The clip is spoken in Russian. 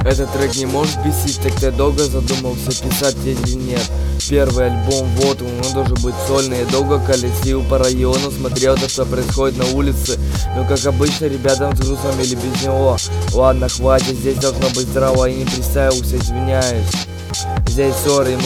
Этот трек не может бесить, так ты долго задумался, писать или нет. Первый альбом, вот он должен быть сольный. Я долго колесил по району, смотрел то, что происходит на улице. Но как обычно, ребятам с грузом или без него. Ладно, хватит, здесь должно быть здраво, я не представился, извиняюсь. Здесь ссоры.